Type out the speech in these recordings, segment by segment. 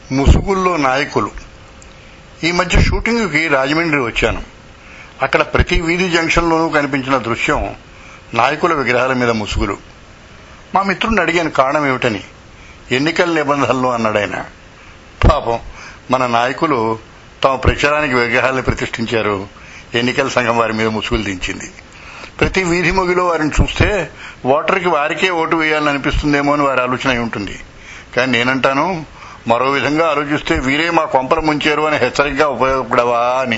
ముసుగుల్లో నాయకులు. ఈ మధ్య షూటింగ్కి రాజమండ్రి వచ్చాను. అక్కడ ప్రతి వీధి జంక్షన్లోనూ కనిపించిన దృశ్యం నాయకుల విగ్రహాల మీద ముసుగులు. మా మిత్రుడిని అడిగాను కారణం ఏమిటని. ఎన్నికల నిబంధనలు అన్నాడాయన. పాపం మన నాయకులు తమ ప్రచారానికి విగ్రహాలను ప్రతిష్ఠించారు. ఎన్నికల సంఘం వారి మీద ముసుగులు దించింది. ప్రతి వీధి మొగిలో వారిని చూస్తే ఓటర్కి వారికే ఓటు వేయాలని అనిపిస్తుందేమో అని వారి ఆలోచన అయి ఉంటుంది. కానీ నేనంటాను, మరో విధంగా ఆలోచిస్తే వీరే మా కొంపలు ముంచారు అని హెచ్చరికగా ఉపయోగపడవా అని.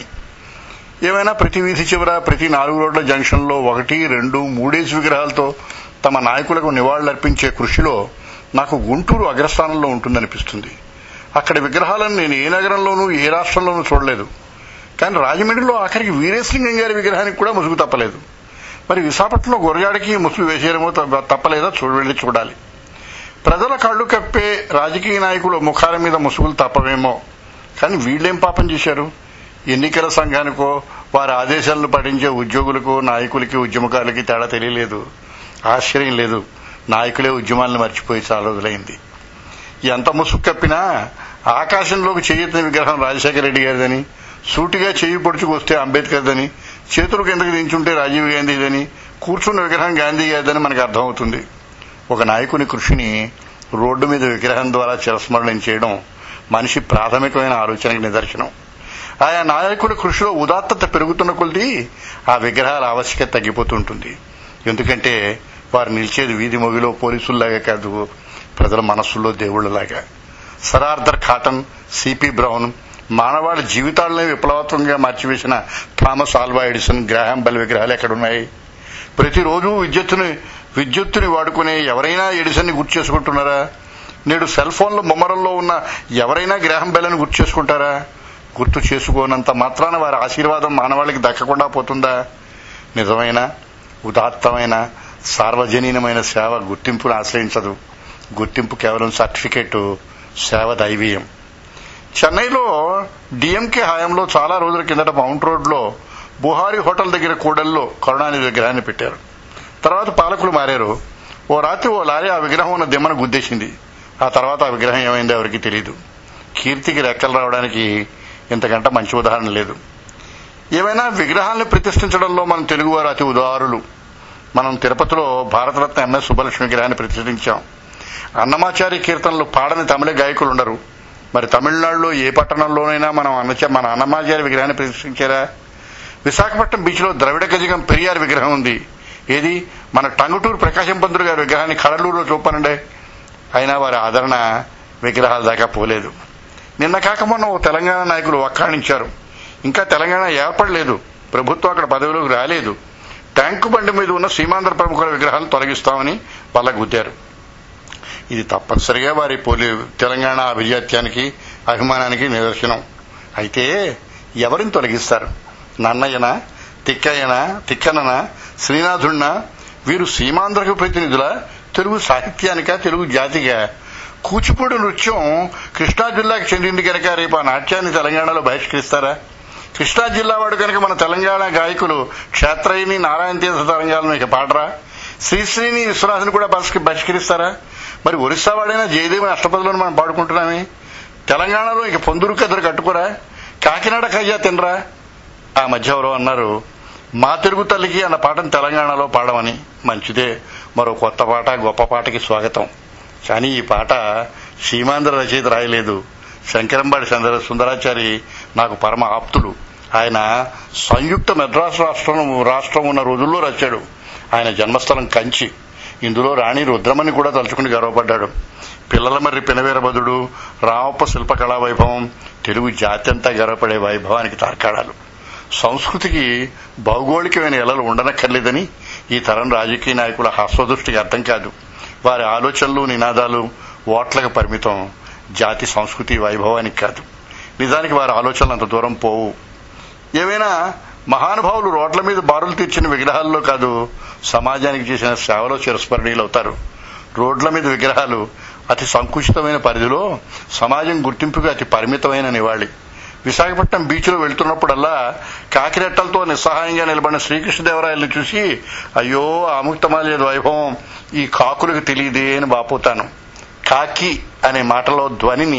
ఏమైనా ప్రతి వీధి చివర ప్రతి 4 రోడ్ల జంక్షన్లో 1, 2, 3 విగ్రహాలతో తమ నాయకులకు నివాళులర్పించే కృషిలో నాకు గుంటూరు అగ్రస్థానంలో ఉంటుందనిపిస్తుంది. అక్కడి విగ్రహాలను నేను ఏ నగరంలోనూ ఏ రాష్ట్రంలోనూ చూడలేదు. కానీ రాజమండ్రిలో ఆఖరికి వీరేశలింగం గారి విగ్రహానికి కూడా ముసుగు తప్పలేదు. మరి విశాఖపట్నంలో గురజాడికి ముసుగు వేసేయడమో తప్పలేదో వెళ్ళి చూడాలి. ప్రజల కళ్ళు కప్పే రాజకీయ నాయకులు ముఖాల మీద ముసుగులు తప్పవేమో, కానీ వీళ్ళేం పాపం చేశారు? ఎన్నికల సంఘానికో వారి ఆదేశాలను పాటించే ఉద్యోగులకు, నాయకులకి, ఉద్యమకారులకి తేడా తెలియలేదు. ఆశ్చర్యం లేదు, నాయకులే ఉద్యమాలను మర్చిపోయి చాలా రోజులైంది. ఎంత ముసుగు కప్పినా ఆకాశంలోకి చెయ్యెత్తిన విగ్రహం రాజశేఖర రెడ్డి గారిదని, సూటిగా చెయ్యి పొడుచుకొస్తే అంబేద్కర్దని, చేతులు కిందకి దించుంటే రాజీవ్ గాంధీదని, కూర్చున్న విగ్రహం గాంధీ గారిదని మనకు అర్థమవుతుంది. ఒక నాయకుని కృషిని రోడ్డు మీద విగ్రహం ద్వారా చిరస్మరణం చేయడం మనిషి ప్రాథమికమైన ఆలోచనకు నిదర్శనం. ఆయా నాయకుల కృషిలో ఉదాత్తత పెరుగుతున్న కొద్దీ ఆ విగ్రహాల ఆవశ్యకత తగ్గిపోతుంటుంది. ఎందుకంటే వారు నిలిచేది వీధి మొగిలో పోలీసుల్లాగా కాదు, ప్రజల మనస్సుల్లో దేవుళ్లలాగా. Sir Arthur Cotton, CP Brown, మానవాళి జీవితాలనే విప్లవాత్మకంగా మార్చివేసిన Thomas Alva Edison, Graham Bell విగ్రహాలు ఎక్కడున్నాయి? ప్రతిరోజు విద్యుత్తుని వాడుకునే ఎవరైనా ఎడిసన్ ని గుర్తు చేసుకుంటున్నారా? నేడు సెల్ ఫోన్ల ముమ్మరంలో ఉన్న ఎవరైనా గ్రాహం బెల్ని గుర్తు చేసుకుంటారా? గుర్తు చేసుకోనంత మాత్రాన వారి ఆశీర్వాదం మానవాళికి దక్కకుండా పోతుందా? నిజమైన, ఉదాత్తమైన, సార్వజనీనమైన సేవ గుర్తింపును ఆశ్రయించదు. గుర్తింపు కేవలం సర్టిఫికేటు, సేవ దైవీయం. చెన్నైలో డిఎంకే హయాంలో చాలా రోజుల కిందట మౌంట్ రోడ్లో బుహారీ హోటల్ దగ్గర కూడల్లో కరుణానిధి విగ్రహాన్ని పెట్టారు. తర్వాత పాలకులు మారారు. ఓ రాత్రి ఓ లారీ ఆ విగ్రహం ఉన్న దిమ్మను గుద్దేసింది. ఆ తర్వాత ఆ విగ్రహం ఏమైందో ఎవరికి తెలియదు. కీర్తికి రెక్కలు రావడానికి ఇంతకంటే మంచి ఉదాహరణ లేదు. ఏమైనా విగ్రహాలను ప్రతిష్ఠించడంలో మన తెలుగువారు అతి ఉదారులు. మనం తిరుపతిలో భారతరత్న ఎంఎస్ సుబ్బలక్ష్మి విగ్రహాన్ని ప్రతిష్ఠించాం. అన్నమాచారి కీర్తనలు పాడని తమిళ గాయకులు ఉండరు. మరి తమిళనాడులో ఏ పట్టణంలోనైనా మన అన్నమాచారి విగ్రహాన్ని ప్రతిష్ఠించారా? విశాఖపట్నం బీచ్ లో ద్రవిడ గజగం పెరియార్ విగ్రహం ఉంది. ఏది? మన టంగుటూరు ప్రకాశం పంతులు గారి విగ్రహాన్ని కడలూరులో చూపనండే. అయినా వారి ఆదరణ విగ్రహాల దాకా పోలేదు. నిన్న కాక మొన్న ఓ తెలంగాణ నాయకులు వక్కాణించారు. ఇంకా తెలంగాణ ఏర్పడలేదు, ప్రభుత్వం అక్కడ పదవిలోకి రాలేదు. ట్యాంకు బండి మీద ఉన్న సీమాంధ్ర ప్రముఖుల విగ్రహాలను తొలగిస్తామని బల్లగుద్దారు. ఇది తప్పనిసరిగా వారి తెలంగాణ అభిజాత్యానికి, అభిమానానికి నిదర్శనం. అయితే ఎవరిని తొలగిస్తారు? నన్నయ్యనా, తిక్కననా, శ్రీనాథుడినా? వీరు సీమాంధ్రకు ప్రతినిధులా? తెలుగు సాహిత్యానికా, తెలుగు జాతిగా? కూచిపూడి నృత్యం కృష్ణా జిల్లాకు చెందింది కనుక రేపు ఆ నాట్యాన్ని తెలంగాణలో బహిష్కరిస్తారా? కృష్ణా జిల్లా వాడు కనుక మన తెలంగాణ గాయకులు క్షేత్రయిని, నారాయణ తీర్థ తరంగాలను ఇక పాడరా? శ్రీశ్రీని, విశ్వనాథుని కూడా బహిష్కరిస్తారా? మరి ఒరిస్సా వాడైనా జయదేవి అష్టపదులను మనం పాడుకుంటున్నామే. తెలంగాణలో ఇక పొందూరు కథలు కట్టుకోరా? కాకినాడ కయ్యా తినరా? ఆ మధ్య ఎవరో అన్నారు, మా తెలుగు తల్లికి అన్న పాటను తెలంగాణలో పాడమని. మంచిదే, మరో కొత్త పాట, గొప్ప పాటకి స్వాగతం. కానీ ఈ పాట సీమాంధ్ర రచయిత రాయలేదు. శంకరంబాడి సుందరాచారి నాకు పరమ ఆప్తుడు. ఆయన సంయుక్త మద్రాసు రాష్ట్రం ఉన్న రోజుల్లో రచాడు. ఆయన జన్మస్థలం కంచి. ఇందులో రాణి రుద్రమని కూడా తలుచుకుని గర్వపడ్డాడు. పిల్లలమర్రి పినవీరభద్రుడు, రామప్ప శిల్పకళా వైభవం తెలుగు జాతి అంతా గర్వపడే వైభవానికి తార్కాడాలు. సంస్కృతికి భౌగోళికమైన ఎలలు ఉండనక్కర్లేదని ఈ తరం రాజకీయ నాయకుల హస్వదృష్టికి అర్థం కాదు. వారి ఆలోచనలు, నినాదాలు ఓట్లకు పరిమితం, జాతి సంస్కృతి వైభవానికి కాదు. నిజానికి వారి ఆలోచనలు అంత దూరం పోవు. ఏవైనా మహానుభావులు రోడ్ల మీద బారులు తీర్చిన విగ్రహాల్లో కాదు, సమాజానికి చేసిన సేవలో చిరస్మరణీయులవుతారు. రోడ్ల మీద విగ్రహాలు అతి సంకుచితమైన పరిధిలో, సమాజం గుర్తింపుగా అతి పరిమితమైన నివాళి. విశాఖపట్నం బీచ్ లో వెళ్తున్నప్పుడల్లా కాకిరెట్టలతో నిస్సహాయంగా నిలబడిన శ్రీకృష్ణదేవరాయలను చూసి అయ్యో ఆముక్తమాల్యద వైభవం ఈ కాకులకు తెలియదే అని బాపోతాను. కాకి అనే మాటలో ధ్వనిని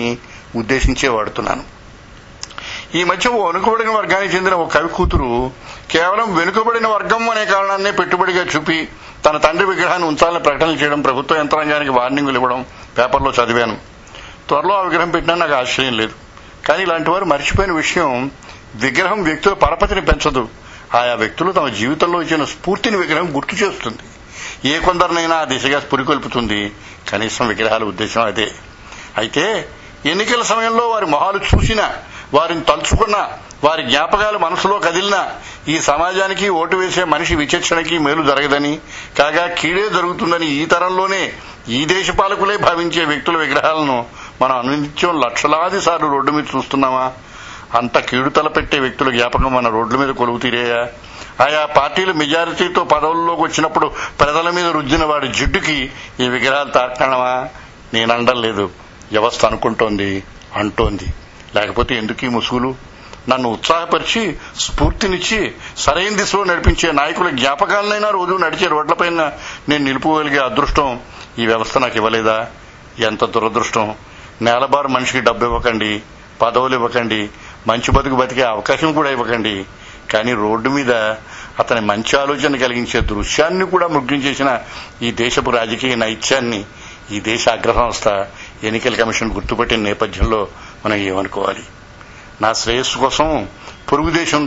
ఉద్దేశించే వాడుతున్నాను. ఈ మధ్య ఓ వెనుకబడిన వర్గానికి చెందిన ఓ కవి కూతురు కేవలం వెనుకబడిన వర్గం అనే కారణాన్నే పెట్టుబడిగా చూపి తన తండ్రి విగ్రహాన్ని ఉంచాలని ప్రకటనలు చేయడం, ప్రభుత్వ యంత్రాంగానికి వార్నింగులు ఇవ్వడం పేపర్లో చదివాను. త్వరలో ఆ విగ్రహం పెట్టినా నాకు ఆశ్చర్యం లేదు. కానీ ఇలాంటి వారు మర్చిపోయిన విషయం, విగ్రహం వ్యక్తుల పరపతిని పెంచదు, ఆయా వ్యక్తులు తమ జీవితంలో ఇచ్చిన స్ఫూర్తిని విగ్రహం గుర్తు చేస్తుంది. ఏ కొందరినైనా ఆ దిశగా పురికొల్పుతుంది. కనీసం విగ్రహాల ఉద్దేశం అదే. అయితే ఎన్నికల సమయంలో వారి మొహాలు చూసినా, వారిని తలుచుకున్నా, వారి జ్ఞాపకాలు మనసులో కదిలినా ఈ సమాజానికి ఓటు వేసే మనిషి విచక్షణకి మేలు జరగదని, కాగా కీడే జరుగుతుందని ఈ తరంలోనే ఈ దేశ పాలకులే భావించే వ్యక్తుల విగ్రహాలను మనం అనునిత్యం లక్షలాది సార్లు రోడ్డు మీద చూస్తున్నామా? అంత కీడు తలపెట్టే వ్యక్తుల జ్ఞాపకం మన రోడ్ల మీద కొలువు తీరేయా? ఆయా పార్టీలు మెజారిటీతో పదవుల్లోకి వచ్చినప్పుడు ప్రజల మీద రుద్దిన వాడి జిడ్డుకి ఈ విగ్రహాలు తార్కాణమా? నేనండం లేదు, వ్యవస్థ అనుకుంటోంది, అంటోంది. లేకపోతే ఎందుకు ఈ ముసుగులు? నన్ను ఉత్సాహపరిచి స్ఫూర్తినిచ్చి సరైన దిశలో నడిపించే నాయకుల జ్ఞాపకాలనైనా రోజు నడిచే రోడ్లపైన నేను నిలుపుకోగలిగే అదృష్టం ఈ వ్యవస్థ నాకు ఇవ్వలేదా? ఎంత దురదృష్టం! నేలబారు మనిషికి డబ్బు ఇవ్వకండి, పదవులు ఇవ్వకండి, మంచి బతుకు బతికే అవకాశం కూడా ఇవ్వకండి. కానీ రోడ్డు మీద అతని మంచి ఆలోచన కలిగించే దృశ్యాన్ని కూడా ముగ్గించేసిన ఈ దేశపు రాజకీయ నైత్యాన్ని ఈ దేశ అగ్రసంస్థ ఎన్నికల కమిషన్ గుర్తుపట్టిన నేపథ్యంలో మనం ఏమనుకోవాలి? నా శ్రేయస్సు కోసం పొరుగు దేశం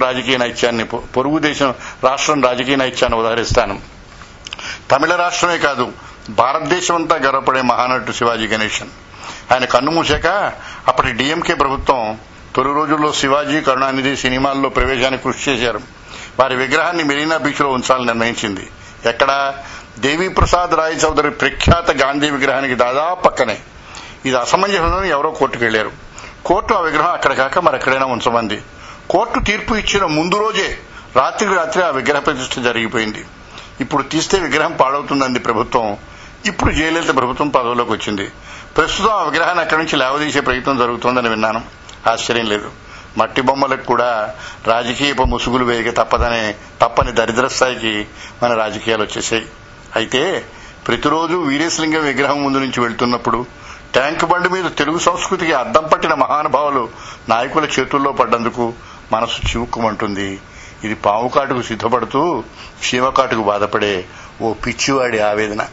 రాష్ట్రం రాజకీయ నైత్యాన్ని ఉదాహరిస్తాను. తమిళ రాష్ట్రమే కాదు, భారతదేశం అంతా గర్వపడే మహానటుడు శివాజీ గణేశన్. ఆయన కన్ను మూసాక అప్పటి డిఎంకే ప్రభుత్వం తొలి రోజుల్లో శివాజీ, కరుణానిధి సినిమాల్లో ప్రవేశానికి కృషి చేశారు. వారి విగ్రహాన్ని మెరీనా బీచ్ లో ఉంచాలని నిర్ణయించింది. ఎక్కడ? దేవీప్రసాద్ రాయ్ చౌదరి ప్రఖ్యాత గాంధీ విగ్రహానికి దాదాపు పక్కనే. ఇది అసమంజసమని ఎవరో కోర్టుకు వెళ్లారు. కోర్టు ఆ విగ్రహం అక్కడ కాక మరెక్కడైనా ఉంచమంది. కోర్టు తీర్పు ఇచ్చిన ముందు రోజే రాత్రికి రాత్రి ఆ విగ్రహ ప్రతిష్ఠ జరిగిపోయింది. ఇప్పుడు తీస్తే విగ్రహం పాడవుతుందంది ప్రభుత్వం. ఇప్పుడు జయలలిత ప్రభుత్వం పదవిలోకి వచ్చింది. ప్రస్తుతం ఆ విగ్రహాన్ని అక్కడి నుంచి లేవదీసే ప్రయత్నం జరుగుతోందని విన్నాను. ఆశ్చర్యం లేదు. మట్టి బొమ్మలకు కూడా రాజకీయపు ముసుగులు వేయక తప్పని దరిద్ర స్థాయికి మన రాజకీయాలు వచ్చేసాయి. అయితే ప్రతిరోజు వీరేశలింగం విగ్రహం ముందు నుంచి వెళ్తున్నప్పుడు ట్యాంక్ బండి మీద తెలుగు సంస్కృతికి అద్దం పట్టిన మహానుభావులు నాయకుల చేతుల్లో పడ్డందుకు మనసు చివుక్కుమంటుంది. ఇది పాము కాటుకు సిద్ధపడుతూ చీమకాటుకు బాధపడే ఓ పిచ్చివాడి ఆవేదన.